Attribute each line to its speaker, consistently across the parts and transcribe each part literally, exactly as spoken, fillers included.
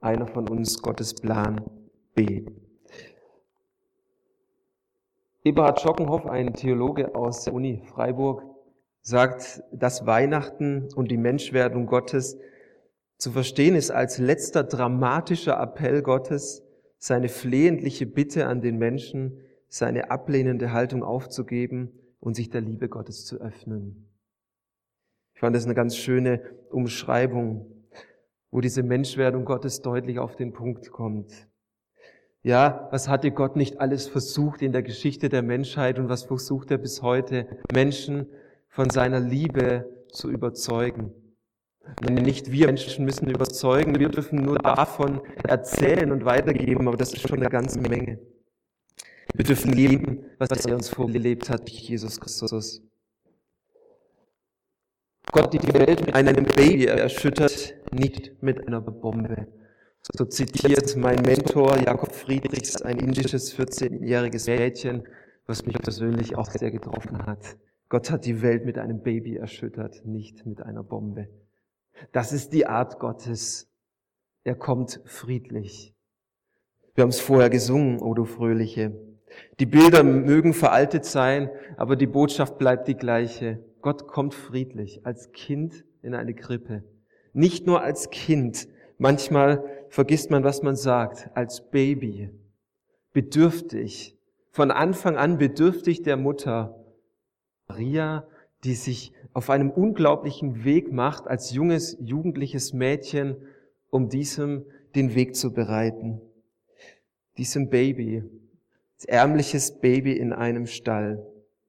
Speaker 1: einer von uns Gottes Plan B. Eberhard Schockenhoff, ein Theologe aus der Uni Freiburg, sagt, dass Weihnachten und die Menschwerdung Gottes zu verstehen ist als letzter dramatischer Appell Gottes, seine flehentliche Bitte an den Menschen, seine ablehnende Haltung aufzugeben und sich der Liebe Gottes zu öffnen. Ich fand das eine ganz schöne Umschreibung, wo diese Menschwerdung Gottes deutlich auf den Punkt kommt. Ja, was hatte Gott nicht alles versucht in der Geschichte der Menschheit und was versucht er bis heute, Menschen von seiner Liebe zu überzeugen? Nicht wir Menschen müssen überzeugen, wir dürfen nur davon erzählen und weitergeben, aber das ist schon eine ganze Menge. Wir dürfen leben, was er uns vorgelebt hat, Jesus Christus. Gott die Welt mit einem Baby erschüttert, nicht mit einer Bombe. So zitiert mein Mentor Jakob Friedrichs, ein indisches vierzehnjähriges Mädchen, was mich persönlich auch sehr getroffen hat. Gott hat die Welt mit einem Baby erschüttert, nicht mit einer Bombe. Das ist die Art Gottes. Er kommt friedlich. Wir haben es vorher gesungen, O du Fröhliche. Die Bilder mögen veraltet sein, aber die Botschaft bleibt die gleiche. Gott kommt friedlich, als Kind in eine Krippe. Nicht nur als Kind. Manchmal vergisst man, was man sagt. Als Baby. Bedürftig. Von Anfang an bedürftig der Mutter. Maria, die sich auf einem unglaublichen Weg macht, als junges, jugendliches Mädchen, um diesem den Weg zu bereiten. Diesem Baby. Ärmliches Baby in einem Stall.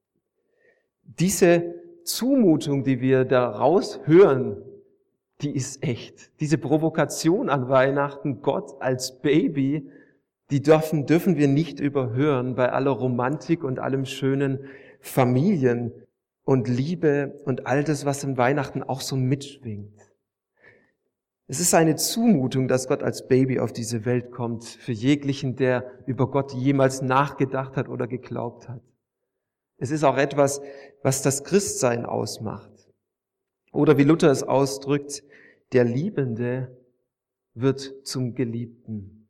Speaker 1: Diese Zumutung, die wir daraus hören, die ist echt. Diese Provokation an Weihnachten, Gott als Baby, die dürfen, dürfen wir nicht überhören bei aller Romantik und allem schönen Familien und Liebe und all das, was in Weihnachten auch so mitschwingt. Es ist eine Zumutung, dass Gott als Baby auf diese Welt kommt, für jeglichen, der über Gott jemals nachgedacht hat oder geglaubt hat. Es ist auch etwas, was das Christsein ausmacht. Oder wie Luther es ausdrückt, der Liebende wird zum Geliebten.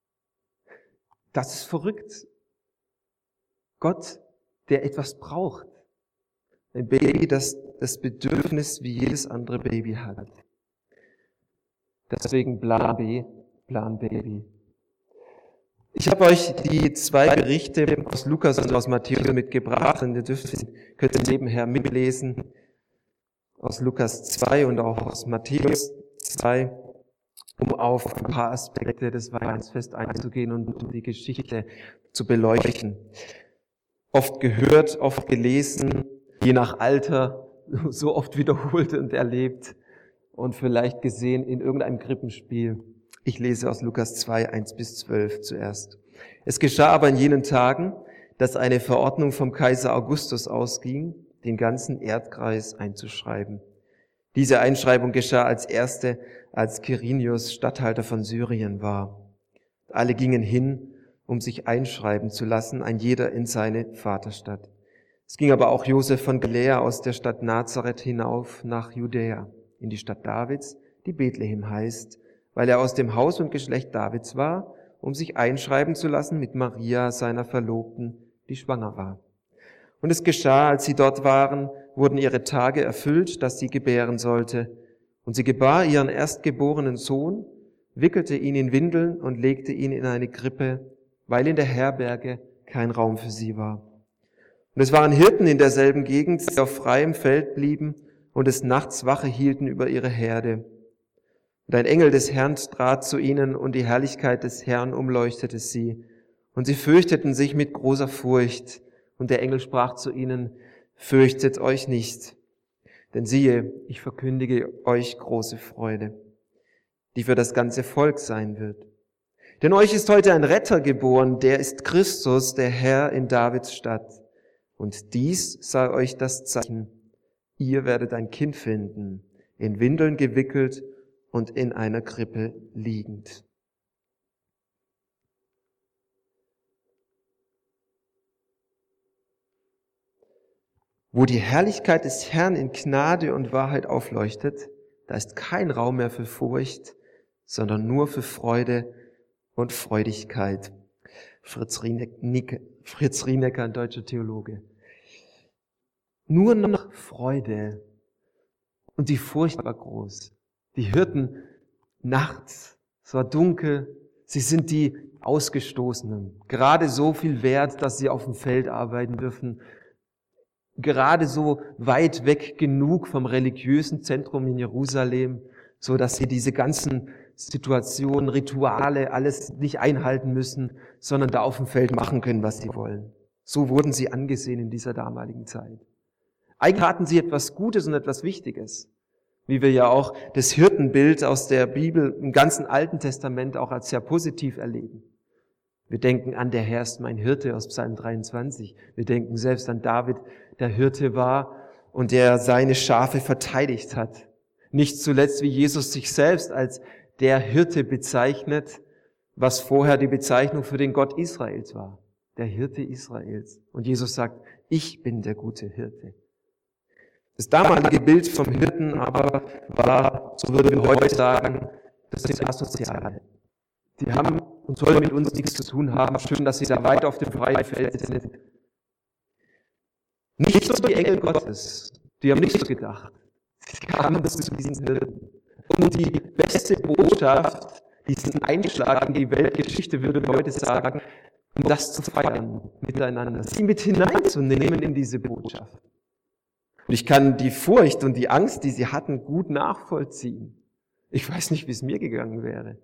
Speaker 1: Das ist verrückt. Gott, der etwas braucht. Ein Baby, das das Bedürfnis wie jedes andere Baby hat. Deswegen Plan B, Plan Baby. Ich habe euch die zwei Berichte aus Lukas und aus Matthäus mitgebracht und ihr dürft, könnt ihr nebenher mitlesen. Aus Lukas zwei und auch aus Matthäus zwei, um auf ein paar Aspekte des Weihnachtsfestes einzugehen und die Geschichte zu beleuchten. Oft gehört, oft gelesen, je nach Alter, so oft wiederholt und erlebt und vielleicht gesehen in irgendeinem Krippenspiel. Ich lese aus Lukas zwei, eins bis zwölf zuerst. Es geschah aber in jenen Tagen, dass eine Verordnung vom Kaiser Augustus ausging, den ganzen Erdkreis einzuschreiben. Diese Einschreibung geschah als erste, als Quirinius Statthalter von Syrien war. Alle gingen hin, um sich einschreiben zu lassen, ein jeder in seine Vaterstadt. Es ging aber auch Josef von Galiläa aus der Stadt Nazareth hinauf nach Judäa, in die Stadt Davids, die Bethlehem heißt, weil er aus dem Haus und Geschlecht Davids war, um sich einschreiben zu lassen mit Maria, seiner Verlobten, die schwanger war. Und es geschah, als sie dort waren, wurden ihre Tage erfüllt, dass sie gebären sollte. Und sie gebar ihren erstgeborenen Sohn, wickelte ihn in Windeln und legte ihn in eine Krippe, weil in der Herberge kein Raum für sie war. Und es waren Hirten in derselben Gegend, die auf freiem Feld blieben und des Nachts Wache hielten über ihre Herde. Und ein Engel des Herrn trat zu ihnen, und die Herrlichkeit des Herrn umleuchtete sie. Und sie fürchteten sich mit großer Furcht. Und der Engel sprach zu ihnen: Fürchtet euch nicht, denn siehe, ich verkündige euch große Freude, die für das ganze Volk sein wird. Denn euch ist heute ein Retter geboren, der ist Christus, der Herr in Davids Stadt. Und dies sei euch das Zeichen: Ihr werdet ein Kind finden, in Windeln gewickelt und in einer Krippe liegend. Wo die Herrlichkeit des Herrn in Gnade und Wahrheit aufleuchtet, da ist kein Raum mehr für Furcht, sondern nur für Freude und Freudigkeit. Fritz Rienecker, Fritz Rienecker, ein deutscher Theologe. Nur noch Freude. Und die Furcht war groß. Die Hirten nachts, es war dunkel, sie sind die Ausgestoßenen. Gerade so viel wert, dass sie auf dem Feld arbeiten dürfen. Gerade so weit weg genug vom religiösen Zentrum in Jerusalem, so dass sie diese ganzen Situationen, Rituale, alles nicht einhalten müssen, sondern da auf dem Feld machen können, was sie wollen. So wurden sie angesehen in dieser damaligen Zeit. Eigentlich hatten sie etwas Gutes und etwas Wichtiges, wie wir ja auch das Hirtenbild aus der Bibel im ganzen Alten Testament auch als sehr positiv erleben. Wir denken an, der Herr ist mein Hirte aus Psalm dreiundzwanzig. Wir denken selbst an David, der Hirte war und der seine Schafe verteidigt hat. Nicht zuletzt, wie Jesus sich selbst als der Hirte bezeichnet, was vorher die Bezeichnung für den Gott Israels war. Der Hirte Israels. Und Jesus sagt, ich bin der gute Hirte. Das damalige Bild vom Hirten aber war, so würden wir heute sagen, das sind Asoziale. Die haben und sollen mit uns nichts zu tun haben. Schön, dass sie da weit auf dem freien Feld sind. Nicht so die Engel Gottes. Die haben nicht so gedacht. Sie kamen zu diesen Hirten. Und die beste Botschaft, diesen Einschlag in die Weltgeschichte, würden wir heute sagen, um das zu feiern miteinander, sie mit hineinzunehmen in diese Botschaft. Und ich kann die Furcht und die Angst, die sie hatten, gut nachvollziehen. Ich weiß nicht, wie es mir gegangen wäre.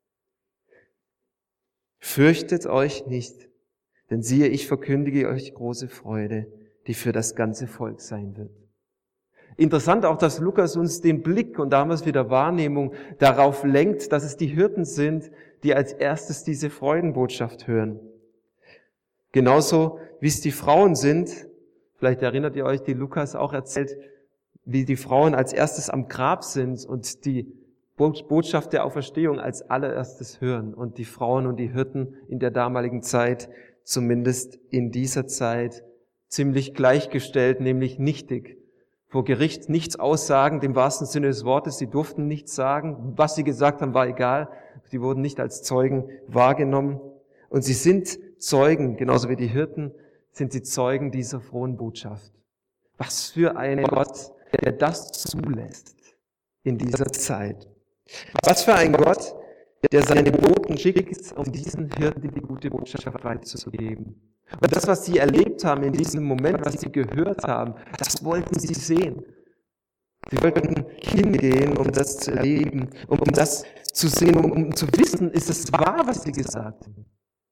Speaker 1: Fürchtet euch nicht, denn siehe, ich verkündige euch große Freude, die für das ganze Volk sein wird. Interessant auch, dass Lukas uns den Blick, und da haben wir es wieder Wahrnehmung, darauf lenkt, dass es die Hirten sind, die als erstes diese Freudenbotschaft hören. Genauso wie es die Frauen sind, vielleicht erinnert ihr euch, die Lukas auch erzählt, wie die Frauen als erstes am Grab sind und die Botschaft der Auferstehung als allererstes hören. Und die Frauen und die Hirten in der damaligen Zeit, zumindest in dieser Zeit, ziemlich gleichgestellt, nämlich nichtig. Vor Gericht nichts aussagen, im wahrsten Sinne des Wortes. Sie durften nichts sagen. Was sie gesagt haben, war egal. Sie wurden nicht als Zeugen wahrgenommen. Und sie sind Zeugen, genauso wie die Hirten, sind sie Zeugen dieser frohen Botschaft. Was für ein Gott, der das zulässt in dieser Zeit. Was für ein Gott, der seine Boten schickt, um diesen Hirten die gute Botschaft weiterzugeben. Und das, was sie erlebt haben in diesem Moment, was sie gehört haben, das wollten sie sehen. Sie wollten hingehen, um das zu erleben, um, um das zu sehen, um, um zu wissen, ist es wahr, was sie gesagt haben.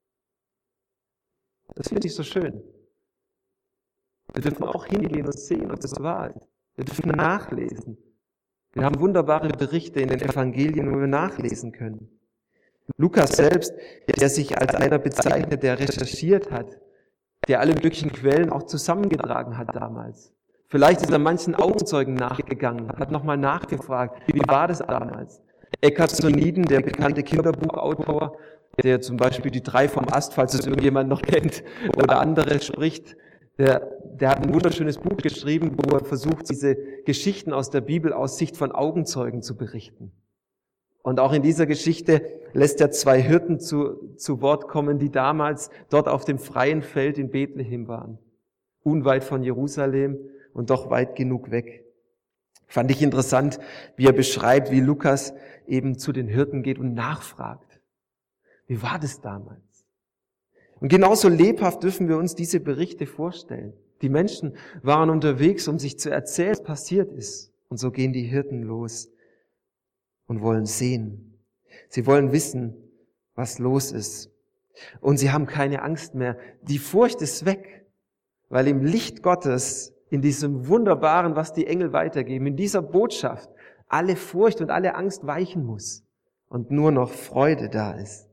Speaker 1: Das finde ich so schön. Wir dürfen auch hingehen und sehen, ob das wahr ist. Wir dürfen nachlesen. Wir haben wunderbare Berichte in den Evangelien, wo wir nachlesen können. Lukas selbst, der sich als einer bezeichnet, der recherchiert hat, der alle möglichen Quellen auch zusammengetragen hat damals. Vielleicht ist er manchen Augenzeugen nachgegangen, hat nochmal nachgefragt, wie war das damals? Eckhard Soniden, der bekannte Kinderbuchautor, der zum Beispiel die drei vom Ast, falls es irgendjemand noch kennt, oder andere spricht, der, der hat ein wunderschönes Buch geschrieben, wo er versucht, diese Geschichten aus der Bibel aus Sicht von Augenzeugen zu berichten. Und auch in dieser Geschichte lässt er zwei Hirten zu, zu Wort kommen, die damals dort auf dem freien Feld in Bethlehem waren. Unweit von Jerusalem und doch weit genug weg. Fand ich interessant, wie er beschreibt, wie Lukas eben zu den Hirten geht und nachfragt. Wie war das damals? Und genauso lebhaft dürfen wir uns diese Berichte vorstellen. Die Menschen waren unterwegs, um sich zu erzählen, was passiert ist. Und so gehen die Hirten los und wollen sehen. Sie wollen wissen, was los ist. Und sie haben keine Angst mehr. Die Furcht ist weg, weil im Licht Gottes, in diesem Wunderbaren, was die Engel weitergeben, in dieser Botschaft, alle Furcht und alle Angst weichen muss und nur noch Freude da ist.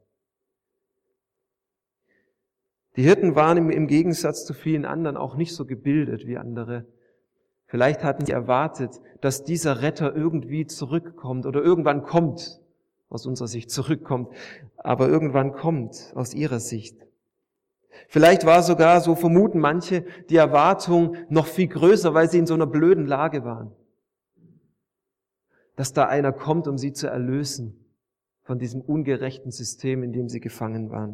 Speaker 1: Die Hirten waren im Gegensatz zu vielen anderen auch nicht so gebildet wie andere. Vielleicht hatten sie erwartet, dass dieser Retter irgendwie zurückkommt oder irgendwann kommt, aus unserer Sicht zurückkommt, aber irgendwann kommt aus ihrer Sicht. Vielleicht war sogar, so vermuten manche, die Erwartung noch viel größer, weil sie in so einer blöden Lage waren. Dass da einer kommt, um sie zu erlösen von diesem ungerechten System, in dem sie gefangen waren.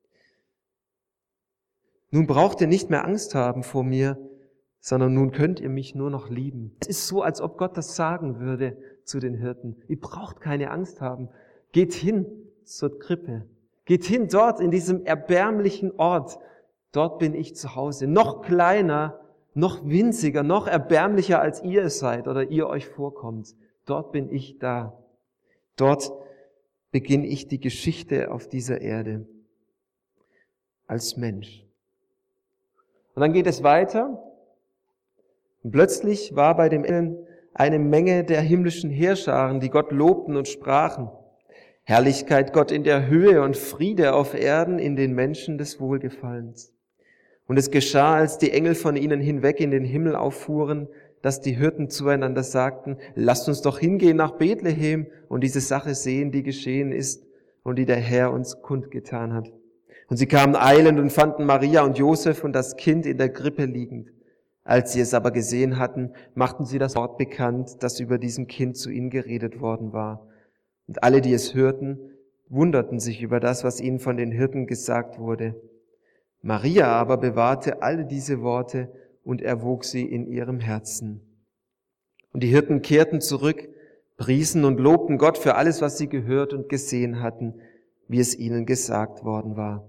Speaker 1: Nun braucht ihr nicht mehr Angst haben vor mir, sondern nun könnt ihr mich nur noch lieben. Es ist so, als ob Gott das sagen würde zu den Hirten. Ihr braucht keine Angst haben. Geht hin zur Krippe. Geht hin dort in diesem erbärmlichen Ort. Dort bin ich zu Hause. Noch kleiner, noch winziger, noch erbärmlicher, als ihr es seid oder ihr euch vorkommt. Dort bin ich da. Dort beginne ich die Geschichte auf dieser Erde als Mensch. Und dann geht es weiter. Und plötzlich war bei dem Engel eine Menge der himmlischen Heerscharen, die Gott lobten und sprachen: Herrlichkeit Gott in der Höhe und Friede auf Erden in den Menschen des Wohlgefallens. Und es geschah, als die Engel von ihnen hinweg in den Himmel auffuhren, dass die Hirten zueinander sagten: Lasst uns doch hingehen nach Bethlehem und diese Sache sehen, die geschehen ist und die der Herr uns kundgetan hat. Und sie kamen eilend und fanden Maria und Josef und das Kind in der Krippe liegend. Als sie es aber gesehen hatten, machten sie das Wort bekannt, das über diesem Kind zu ihnen geredet worden war. Und alle, die es hörten, wunderten sich über das, was ihnen von den Hirten gesagt wurde. Maria aber bewahrte alle diese Worte und erwog sie in ihrem Herzen. Und die Hirten kehrten zurück, priesen und lobten Gott für alles, was sie gehört und gesehen hatten, wie es ihnen gesagt worden war.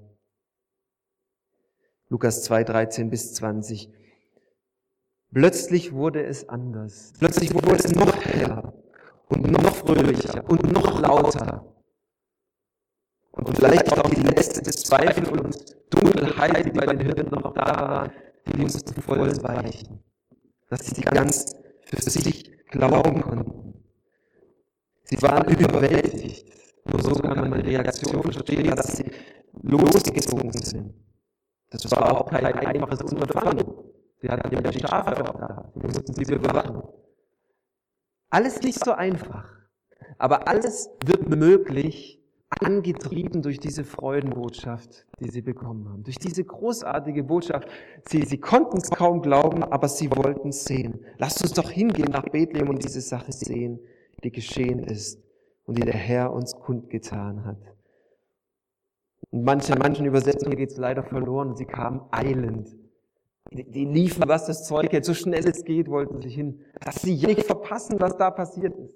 Speaker 1: Lukas zwei, dreizehn bis zwanzig. Plötzlich wurde es anders. Plötzlich wurde es noch heller und noch fröhlicher und noch lauter. Und vielleicht auch die letzte Zweifel und Dunkelheit, die bei den Hirten noch da waren, die mussten voll weichen. Dass sie ganz für sich glauben konnten. Sie waren überwältigt. Nur so kann man die Reaktion verstehen, dass sie losgezogen sind. Das war auch kein einfaches Unterfangen. Sie hatten ja die Schafe auch da. Die mussten sie bewachen. Alles nicht so einfach. Aber alles wird möglich, angetrieben durch diese Freudenbotschaft, die sie bekommen haben. Durch diese großartige Botschaft. Sie, sie konnten es kaum glauben, aber sie wollten es sehen. Lasst uns doch hingehen nach Bethlehem und diese Sache sehen, die geschehen ist und die der Herr uns kundgetan hat. In manchen, manchen Übersetzungen geht es leider verloren und sie kamen eilend. Die, die liefen, was das Zeug hält, so schnell es geht, wollten sie hin, dass sie nicht verpassen, was da passiert ist.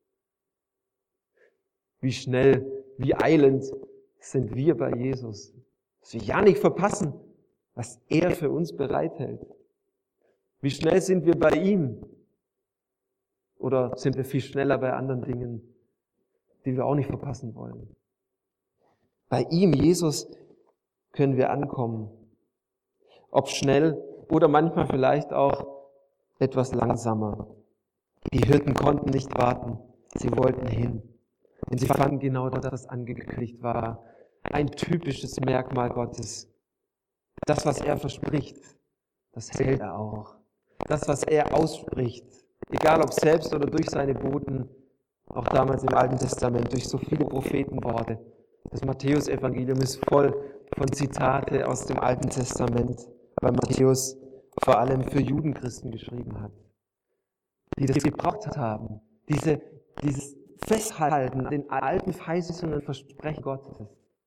Speaker 1: Wie schnell, wie eilend sind wir bei Jesus, dass wir ja nicht verpassen, was er für uns bereithält. Wie schnell sind wir bei ihm? Oder sind wir viel schneller bei anderen Dingen, die wir auch nicht verpassen wollen? Bei ihm, Jesus, können wir ankommen. Ob schnell oder manchmal vielleicht auch etwas langsamer. Die Hirten konnten nicht warten. Sie wollten hin. Und sie fanden genau das, was angekündigt war. Ein typisches Merkmal Gottes. Das, was er verspricht, das hält er auch. Das, was er ausspricht, egal ob selbst oder durch seine Boten, auch damals im Alten Testament, durch so viele Prophetenworte. Das Matthäus-Evangelium ist voll von Zitate aus dem Alten Testament, weil Matthäus vor allem für Judenchristen geschrieben hat, die das gebraucht haben, diese, dieses Festhalten an den alten Verheißungen und Versprechen Gottes.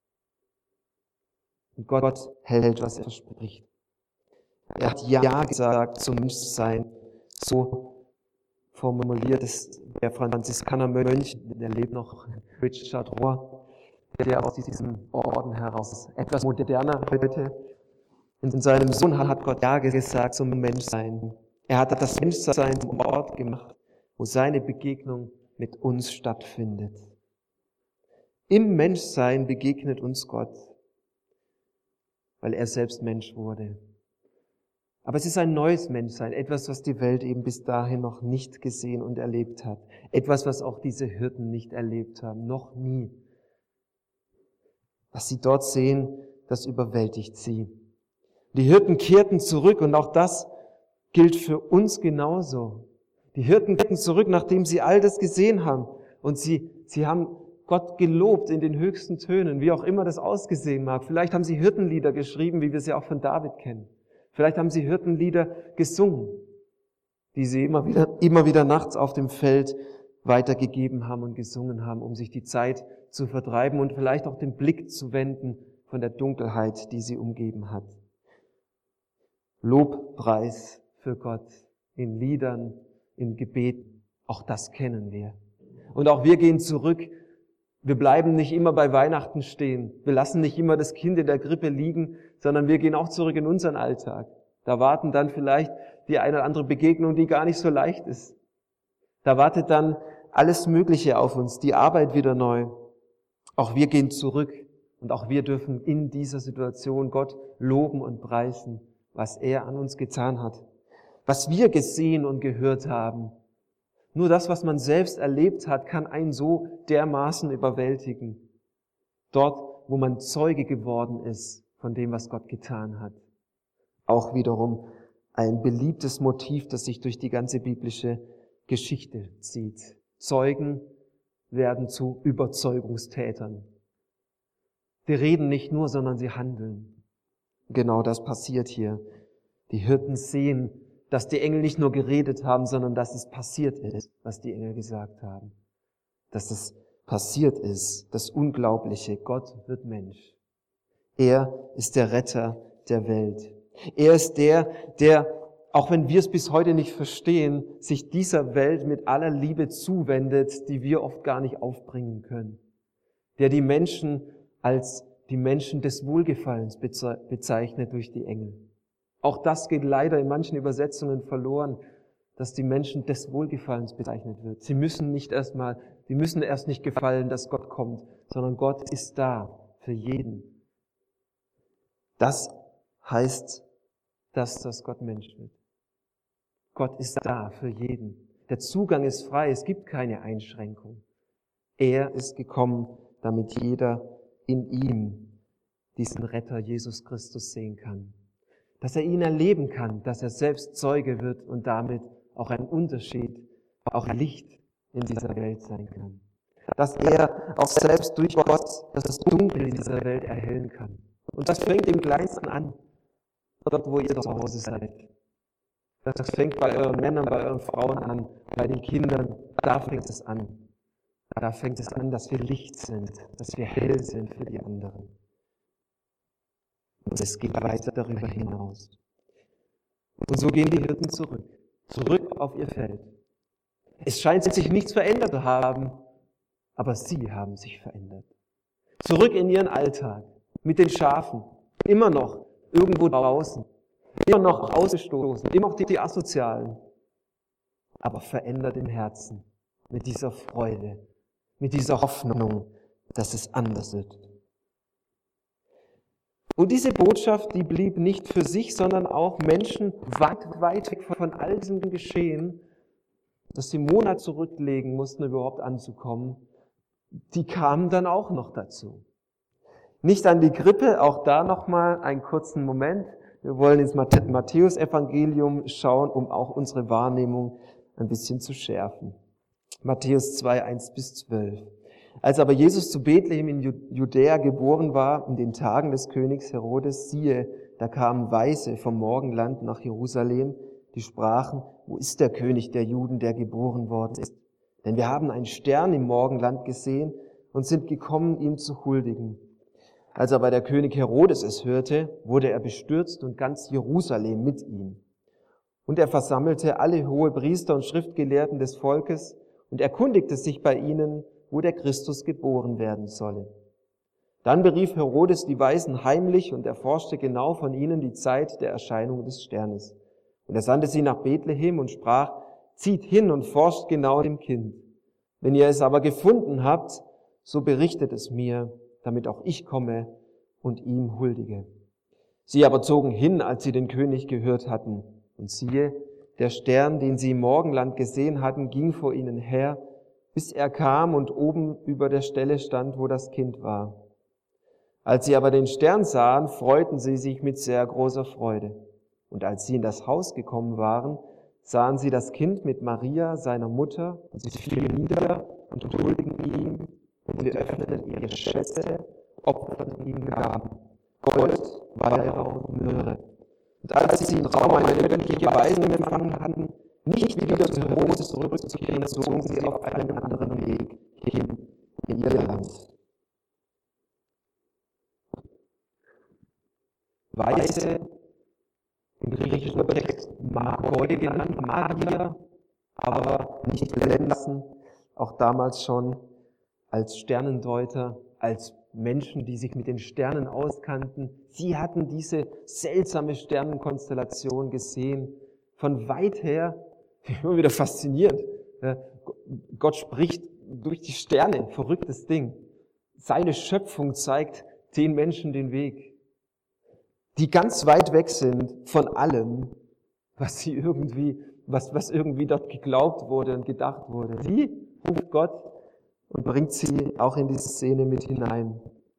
Speaker 1: Und Gott hält, was er verspricht. Er hat Ja gesagt zum Menschsein, so formuliert es der Franziskanermönch, der lebt noch, Richard Rohr, der aus diesem Orden heraus, etwas moderner heute, in seinem Sohn hat Gott Ja gesagt zum Menschsein. Er hat das Menschsein zum Ort gemacht, wo seine Begegnung mit uns stattfindet. Im Menschsein begegnet uns Gott, weil er selbst Mensch wurde. Aber es ist ein neues Menschsein, etwas, was die Welt eben bis dahin noch nicht gesehen und erlebt hat. Etwas, was auch diese Hirten nicht erlebt haben, noch nie. Was sie dort sehen, das überwältigt sie. Die Hirten kehrten zurück und auch das gilt für uns genauso. Die Hirten kehrten zurück, nachdem sie all das gesehen haben. Und sie, sie haben Gott gelobt in den höchsten Tönen, wie auch immer das ausgesehen mag. Vielleicht haben sie Hirtenlieder geschrieben, wie wir sie auch von David kennen. Vielleicht haben sie Hirtenlieder gesungen, die sie immer wieder, immer wieder nachts auf dem Feld weitergegeben haben und gesungen haben, um sich die Zeit zu vertreiben und vielleicht auch den Blick zu wenden von der Dunkelheit, die sie umgeben hat. Lobpreis für Gott in Liedern, in Gebeten, auch das kennen wir. Und auch wir gehen zurück. Wir bleiben nicht immer bei Weihnachten stehen. Wir lassen nicht immer das Kind in der Krippe liegen, sondern wir gehen auch zurück in unseren Alltag. Da warten dann vielleicht die eine oder andere Begegnung, die gar nicht so leicht ist. Da wartet dann alles Mögliche auf uns, die Arbeit wieder neu. Auch wir gehen zurück und auch wir dürfen in dieser Situation Gott loben und preisen, was er an uns getan hat, was wir gesehen und gehört haben. Nur das, was man selbst erlebt hat, kann einen so dermaßen überwältigen. Dort, wo man Zeuge geworden ist von dem, was Gott getan hat. Auch wiederum ein beliebtes Motiv, das sich durch die ganze biblische Geschichte zieht. Zeugen werden zu Überzeugungstätern. Die reden nicht nur, sondern sie handeln. Genau das passiert hier. Die Hirten sehen, dass die Engel nicht nur geredet haben, sondern dass es passiert ist, was die Engel gesagt haben. Dass es passiert ist, das Unglaubliche. Gott wird Mensch. Er ist der Retter der Welt. Er ist der, der, auch wenn wir es bis heute nicht verstehen, sich dieser Welt mit aller Liebe zuwendet, die wir oft gar nicht aufbringen können. Der die Menschen als die Menschen des Wohlgefallens bezeichnet durch die Engel. Auch das geht leider in manchen Übersetzungen verloren, dass die Menschen des Wohlgefallens bezeichnet wird. Sie müssen nicht erstmal, sie müssen erst nicht gefallen, dass Gott kommt, sondern Gott ist da für jeden. Das heißt, dass das Gott Mensch wird. Gott ist da für jeden. Der Zugang ist frei, es gibt keine Einschränkung. Er ist gekommen, damit jeder in ihm diesen Retter Jesus Christus sehen kann. Dass er ihn erleben kann, dass er selbst Zeuge wird und damit auch ein Unterschied, auch Licht in dieser Welt sein kann. Dass er auch selbst durch Gott das Dunkel in dieser Welt erhellen kann. Und das fängt im Kleinsten an, dort wo ihr zu Hause seid. Das fängt bei euren Männern, bei euren Frauen an, bei den Kindern. Da fängt es an. Da fängt es an, dass wir Licht sind, dass wir hell sind für die anderen. Und es geht weiter darüber hinaus. Und so gehen die Hirten zurück. Zurück auf ihr Feld. Es scheint sich nichts verändert zu haben, aber sie haben sich verändert. Zurück in ihren Alltag, mit den Schafen, immer noch irgendwo draußen, immer noch ausgestoßen, immer noch die Asozialen, aber verändert im Herzen, mit dieser Freude, mit dieser Hoffnung, dass es anders wird. Und diese Botschaft, die blieb nicht für sich, sondern auch Menschen weit, weit weg von all diesem Geschehen, dass sie Monate zurücklegen mussten, um überhaupt anzukommen, die kamen dann auch noch dazu. Nicht an die Krippe, auch da nochmal einen kurzen Moment. Wir wollen ins Matthäus-Evangelium schauen, um auch unsere Wahrnehmung ein bisschen zu schärfen. Matthäus zwei, eins bis zwölf. Als aber Jesus zu Bethlehem in Judäa geboren war, in den Tagen des Königs Herodes, siehe, da kamen Weise vom Morgenland nach Jerusalem, die sprachen, wo ist der König der Juden, der geboren worden ist? Denn wir haben einen Stern im Morgenland gesehen und sind gekommen, ihm zu huldigen. Als aber der König Herodes es hörte, wurde er bestürzt und ganz Jerusalem mit ihm. Und er versammelte alle Hohepriester und Schriftgelehrten des Volkes und erkundigte sich bei ihnen, wo der Christus geboren werden solle. Dann berief Herodes die Weisen heimlich und erforschte genau von ihnen die Zeit der Erscheinung des Sternes. Und er sandte sie nach Bethlehem und sprach, zieht hin und forscht genau dem Kind. Wenn ihr es aber gefunden habt, so berichtet es mir, damit auch ich komme und ihm huldige. Sie aber zogen hin, als sie den König gehört hatten. Und siehe, der Stern, den sie im Morgenland gesehen hatten, ging vor ihnen her, bis er kam und oben über der Stelle stand, wo das Kind war. Als sie aber den Stern sahen, freuten sie sich mit sehr großer Freude. Und als sie in das Haus gekommen waren, sahen sie das Kind mit Maria, seiner Mutter, und sie fielen nieder und huldigten ihm, und sie öffneten ihre Schätze, opferten ihm Gaben, Gold, Weihrauch und Myrrhe. Und als sie im Traum eine göttliche Weisung empfangen hatten, Nicht wieder zu Herodes zurückzukehren, zogen sie auf einen anderen Weg hin in ihr Land. Weise, im griechischen Text Magoi genannt, Magier, aber nicht blenden lassen, auch damals schon als Sternendeuter, als Menschen, die sich mit den Sternen auskannten. Sie hatten diese seltsame Sternenkonstellation gesehen, von weit her, immer wieder faszinierend. Gott spricht durch die Sterne, verrücktes Ding. Seine Schöpfung zeigt den Menschen den Weg, die ganz weit weg sind von allem, was sie irgendwie, was, was irgendwie dort geglaubt wurde und gedacht wurde. Sie ruft Gott und bringt sie auch in diese Szene mit hinein.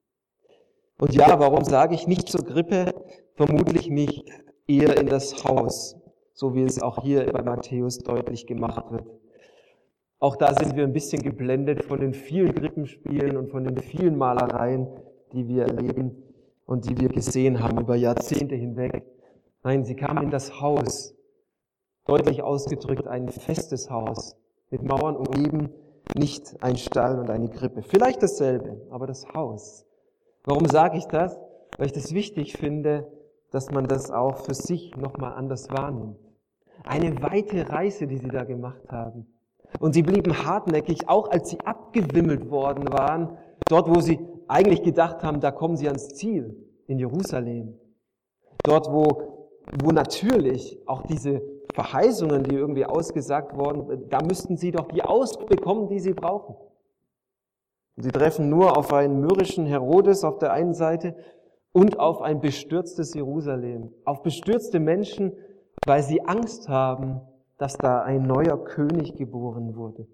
Speaker 1: Und ja, warum sage ich nicht zur Krippe? Vermutlich nicht, eher in das Haus, so wie es auch hier bei Matthäus deutlich gemacht wird. Auch da sind wir ein bisschen geblendet von den vielen Krippenspielen und von den vielen Malereien, die wir erleben und die wir gesehen haben über Jahrzehnte hinweg. Nein, sie kamen in das Haus, deutlich ausgedrückt ein festes Haus, mit Mauern umgeben, nicht ein Stall und eine Krippe. Vielleicht dasselbe, aber das Haus. Warum sage ich das? Weil ich das wichtig finde, dass man das auch für sich nochmal anders wahrnimmt. Eine weite Reise, die sie da gemacht haben. Und sie blieben hartnäckig, auch als sie abgewimmelt worden waren, dort, wo sie eigentlich gedacht haben, da kommen sie ans Ziel, in Jerusalem. Dort, wo, wo natürlich auch diese Verheißungen, die irgendwie ausgesagt wurden, da müssten sie doch die Ausdruck bekommen, die sie brauchen. Sie treffen nur auf einen mürrischen Herodes auf der einen Seite und auf ein bestürztes Jerusalem, auf bestürzte Menschen, weil sie Angst haben, dass da ein neuer König geboren wurde.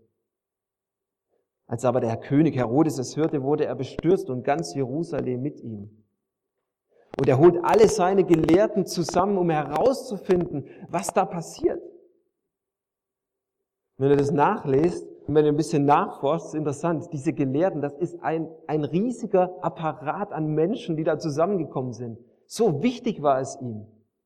Speaker 1: Als aber der König Herodes es hörte, wurde er bestürzt und ganz Jerusalem mit ihm. Und er holt alle seine Gelehrten zusammen, um herauszufinden, was da passiert. Wenn ihr das nachlest und wenn ihr ein bisschen nachforscht, ist interessant, diese Gelehrten, das ist ein, ein riesiger Apparat an Menschen, die da zusammengekommen sind. So wichtig war es ihm.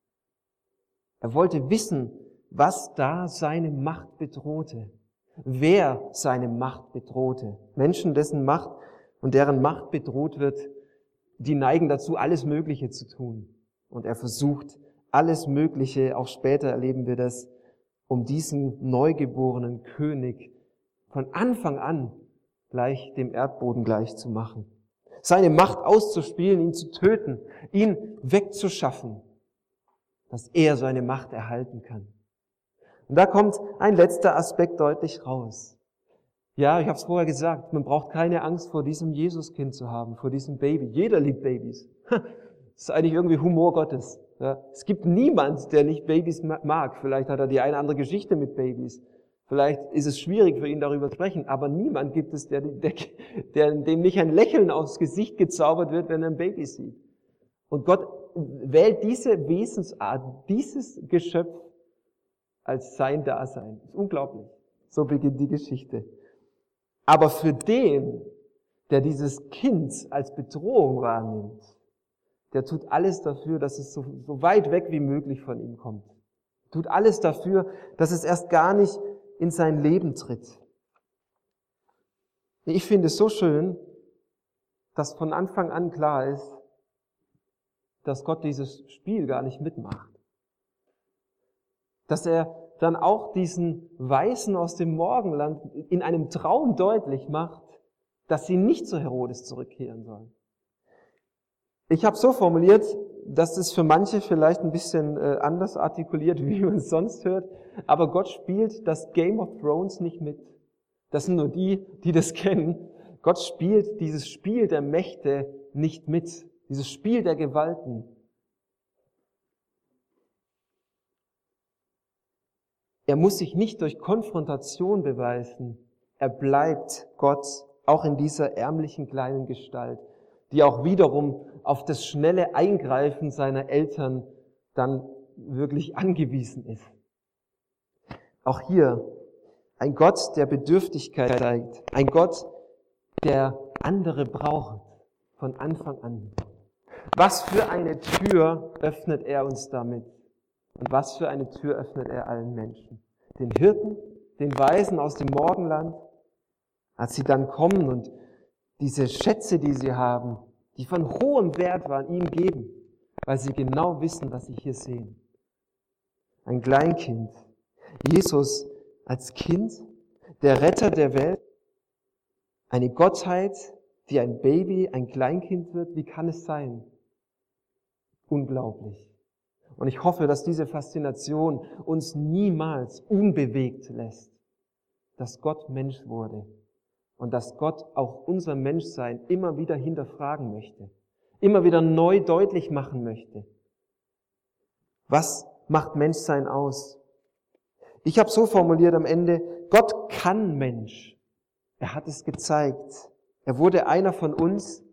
Speaker 1: Er wollte wissen, was da seine Macht bedrohte. Wer seine Macht bedrohte. Menschen, dessen Macht und deren Macht bedroht wird, die neigen dazu, alles Mögliche zu tun. Und er versucht, alles Mögliche, auch später erleben wir das, um diesen neugeborenen König von Anfang an gleich dem Erdboden gleich zu machen. Seine Macht auszuspielen, ihn zu töten, ihn wegzuschaffen, dass er seine Macht erhalten kann. Und da kommt ein letzter Aspekt deutlich raus. Ja, ich habe es vorher gesagt, man braucht keine Angst vor diesem Jesuskind zu haben, vor diesem Baby. Jeder liebt Babys. Das ist eigentlich irgendwie Humor Gottes. Ja, es gibt niemand, der nicht Babys mag. Vielleicht hat er die eine andere Geschichte mit Babys. Vielleicht ist es schwierig für ihn, darüber zu sprechen. Aber niemand gibt es, der, der, der, dem nicht ein Lächeln aufs Gesicht gezaubert wird, wenn er ein Baby sieht. Und Gott wählt diese Wesensart, dieses Geschöpf als sein Dasein. Das ist unglaublich. So beginnt die Geschichte. Aber für den, der dieses Kind als Bedrohung wahrnimmt, der tut alles dafür, dass es so, so weit weg wie möglich von ihm kommt. Tut alles dafür, dass es erst gar nicht in sein Leben tritt. Ich finde es so schön, dass von Anfang an klar ist, dass Gott dieses Spiel gar nicht mitmacht. Dass er dann auch diesen Weisen aus dem Morgenland in einem Traum deutlich macht, dass sie nicht zu Herodes zurückkehren sollen. Ich habe so formuliert, dass es für manche vielleicht ein bisschen äh, anders artikuliert, wie man es sonst hört, aber Gott spielt das Game of Thrones nicht mit. Das sind nur die, die das kennen. Gott spielt dieses Spiel der Mächte nicht mit, dieses Spiel der Gewalten. Er muss sich nicht durch Konfrontation beweisen. Er bleibt Gott, auch in dieser ärmlichen kleinen Gestalt, die auch wiederum auf das schnelle Eingreifen seiner Eltern dann wirklich angewiesen ist. Auch hier ein Gott, der Bedürftigkeit zeigt, ein Gott, der andere braucht, von Anfang an. Was für eine Tür öffnet er uns damit? Und was für eine Tür öffnet er allen Menschen? den Hirten, den Weisen aus dem Morgenland, als sie dann kommen und diese Schätze, die sie haben, die von hohem Wert waren, ihm geben, weil sie genau wissen, was sie hier sehen. Ein Kleinkind, Jesus als Kind, der Retter der Welt, eine Gottheit, die ein Baby, ein Kleinkind wird, wie kann es sein? Unglaublich. Und ich hoffe, dass diese Faszination uns niemals unbewegt lässt, dass Gott Mensch wurde und dass Gott auch unser Menschsein immer wieder hinterfragen möchte, immer wieder neu deutlich machen möchte. Was macht Menschsein aus? Ich habe so formuliert am Ende, Gott kann Mensch. Er hat es gezeigt. Er wurde einer von uns,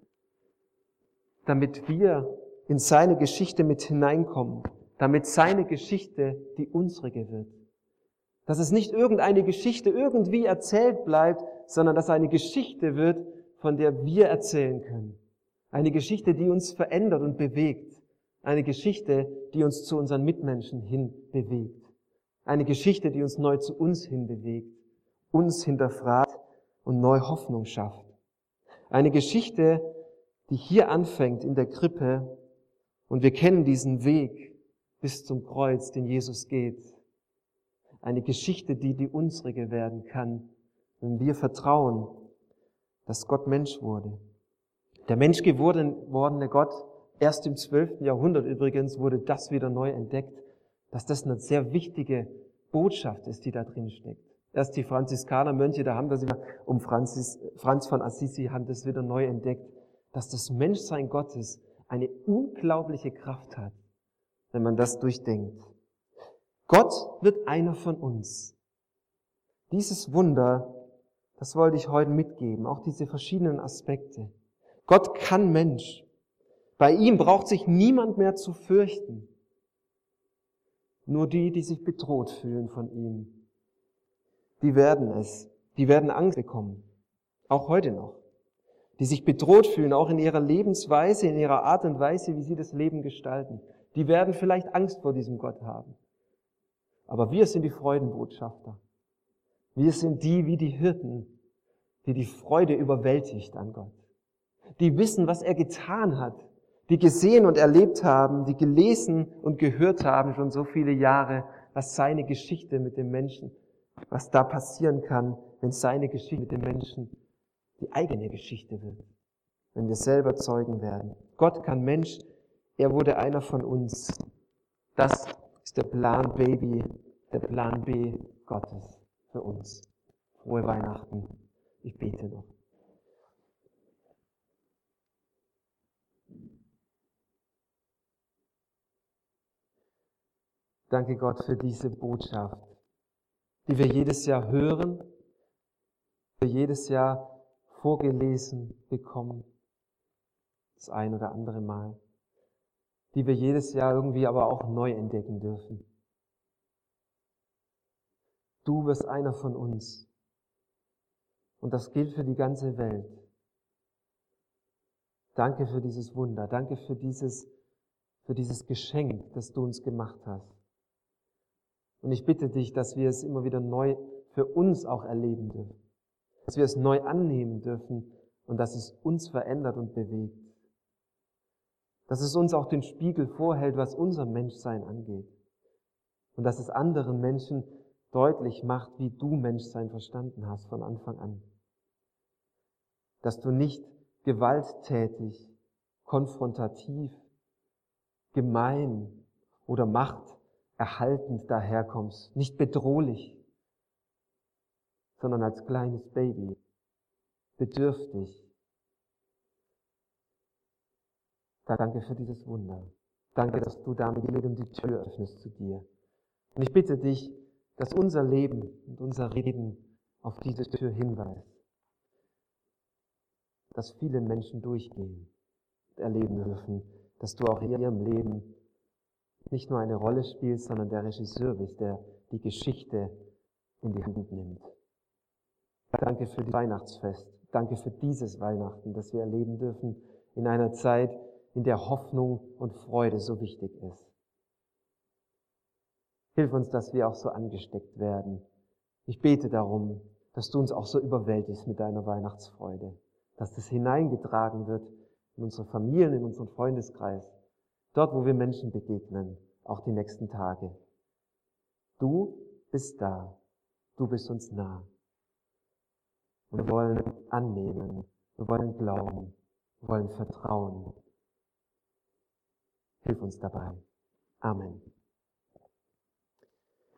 Speaker 1: damit wir in seine Geschichte mit hineinkommen, damit seine Geschichte die unsrige wird. Dass es nicht irgendeine Geschichte irgendwie erzählt bleibt, sondern dass eine Geschichte wird, von der wir erzählen können. Eine Geschichte, die uns verändert und bewegt. Eine Geschichte, die uns zu unseren Mitmenschen hin bewegt. Eine Geschichte, die uns neu zu uns hin bewegt, uns hinterfragt und neu Hoffnung schafft. Eine Geschichte, die hier anfängt in der Krippe, und wir kennen diesen Weg bis zum Kreuz, den Jesus geht. Eine Geschichte, die die unsrige werden kann, wenn wir vertrauen, dass Gott Mensch wurde. Der menschgewordene Gott, erst im zwölften Jahrhundert übrigens, wurde das wieder neu entdeckt, dass das eine sehr wichtige Botschaft ist, die da drin steckt. Erst die Franziskanermönche, da haben das immer, um Franzis, Franz von Assisi, haben das wieder neu entdeckt, dass das Menschsein Gottes eine unglaubliche Kraft hat, wenn man das durchdenkt. Gott wird einer von uns. Dieses Wunder, das wollte ich heute mitgeben, auch diese verschiedenen Aspekte. Gott kann Mensch. Bei ihm braucht sich niemand mehr zu fürchten. Nur die, die sich bedroht fühlen von ihm. Die werden es. Die werden Angst bekommen. Auch heute noch. Die sich bedroht fühlen, auch in ihrer Lebensweise, in ihrer Art und Weise, wie sie das Leben gestalten. Die werden vielleicht Angst vor diesem Gott haben. Aber wir sind die Freudenbotschafter. Wir sind die wie die Hirten, die die Freude überwältigt an Gott. Die wissen, was er getan hat. Die gesehen und erlebt haben, die gelesen und gehört haben schon so viele Jahre, was seine Geschichte mit dem Menschen, was da passieren kann, wenn seine Geschichte mit dem Menschen die eigene Geschichte wird, wenn wir selber Zeugen werden. Gott kann Mensch, er wurde einer von uns. Das ist der Plan Baby, der Plan B Gottes für uns. Frohe Weihnachten. Ich bete noch. Danke Gott für diese Botschaft, die wir jedes Jahr hören, die wir jedes Jahr vorgelesen bekommen, das ein oder andere Mal, die wir jedes Jahr irgendwie aber auch neu entdecken dürfen. Du wirst einer von uns. Und das gilt für die ganze Welt. Danke für dieses Wunder. Danke für dieses, für dieses Geschenk, das du uns gemacht hast. Und ich bitte dich, dass wir es immer wieder neu für uns auch erleben dürfen. Dass wir es neu annehmen dürfen und dass es uns verändert und bewegt. Dass es uns auch den Spiegel vorhält, was unser Menschsein angeht. Und dass es anderen Menschen deutlich macht, wie du Menschsein verstanden hast von Anfang an. Dass du nicht gewalttätig, konfrontativ, gemein oder machterhaltend daherkommst, nicht bedrohlich, sondern als kleines Baby, bedürftig. Danke für dieses Wunder. Danke, dass du damit jedem die Tür öffnest zu dir. Und ich bitte dich, dass unser Leben und unser Reden auf diese Tür hinweist. Dass viele Menschen durchgehen und erleben dürfen, dass du auch in ihrem Leben nicht nur eine Rolle spielst, sondern der Regisseur bist, der die Geschichte in die Hand nimmt. Danke für das Weihnachtsfest. Danke für dieses Weihnachten, das wir erleben dürfen in einer Zeit, in der Hoffnung und Freude so wichtig ist. Hilf uns, dass wir auch so angesteckt werden. Ich bete darum, dass du uns auch so überwältigst mit deiner Weihnachtsfreude, dass das hineingetragen wird in unsere Familien, in unseren Freundeskreis, dort, wo wir Menschen begegnen, auch die nächsten Tage. Du bist da, du bist uns nah. Und wir wollen annehmen, wir wollen glauben, wir wollen vertrauen. Hilf uns dabei. Amen.